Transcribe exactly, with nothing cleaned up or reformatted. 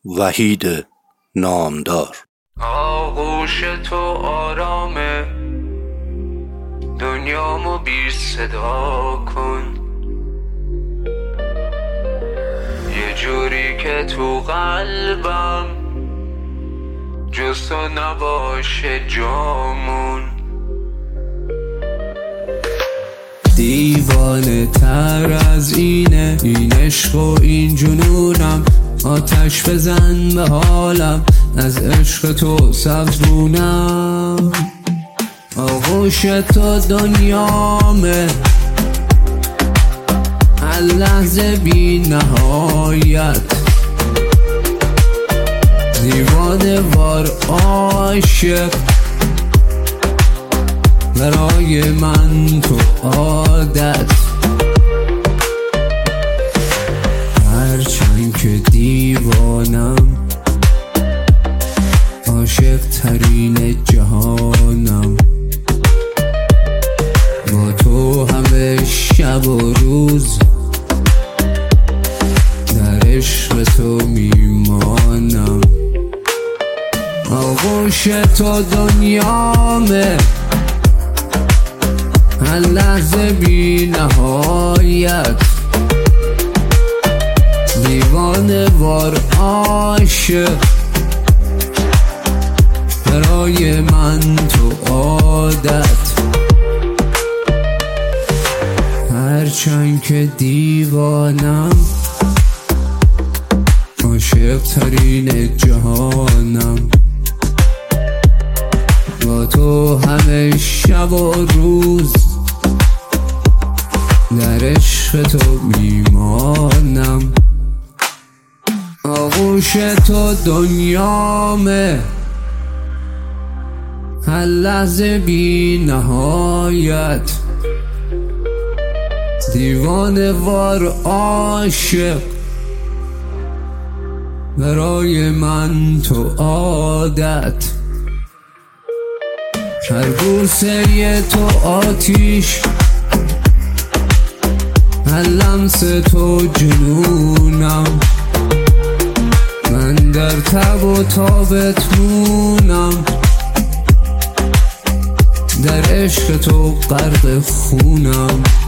وحید نامدار. آغوش تو آرامه دنیامو بی صدا کن، یه جوری که تو قلبم جز تو نباشه جامون. دیوانه تر از اینه این عشق و این جنونم، آتش بزن به حالم از عشق تو سبزونم. آغوش تو دنیامه هر لحظه بی نهایت، دیوانه وار عاشق برای من تو عادت. هرچند که دیوانم عاشق ترین جهانم، با تو همه شب و روز در عشق تو میمانم. آغوش تو دنیامه هر لحظه بی نهایت، دیوانه وار عاشق برای من تو عادت. هرچند که دیوانم عاشق ترین جهانم، با تو همه شب و روز در عشق تو میمانم. آغوش تو دنیامه هر لحظه بی نهایت، دیوانه وار عاشق برای من تو عادت. هر بوسه تو آتیش، هر لمس تو جنونم، من در تب و تابت مونم، در عشق تو غرق خونم.